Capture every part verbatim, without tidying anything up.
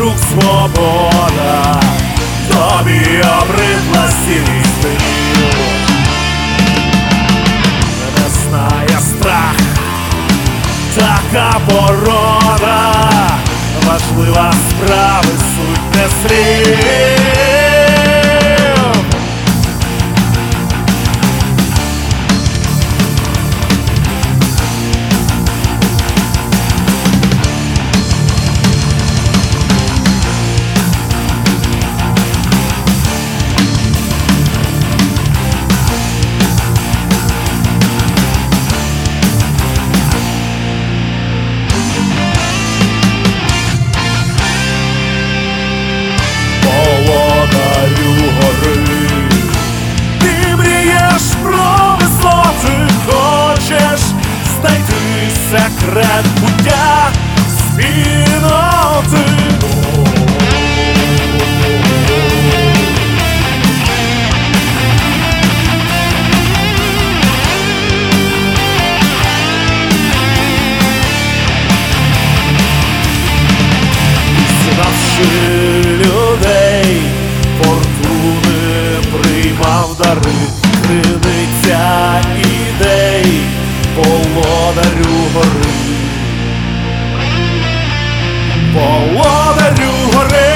вокруг свобода, тобі обридла сірість днів. Не знає страх, така порода, важлива справи, суть не слів. Секрет буття спільноти. Знавши людей, фортуни приймав дари, криниця ідей, володарю гори, володарю гори.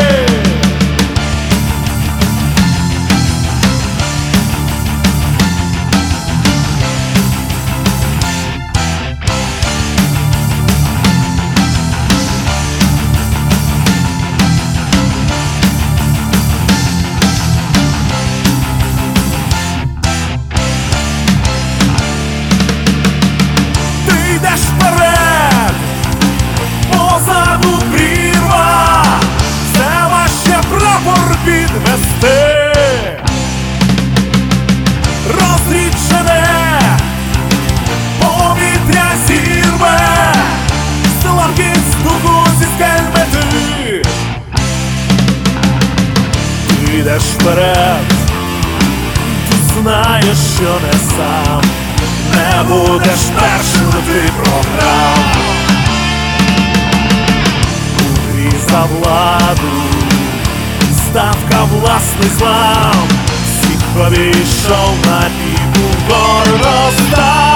Йдеш вперед, позаду прірва, все важче прапор підвести. Розрічене повітря зірве, слабкість дугу зі скель мети. Ти йдеш вперед, ти знаєш, що не сам, не будеш першим, ти програв. У грі за владу, ставка власний злам, всіх обійшов на піку горностай.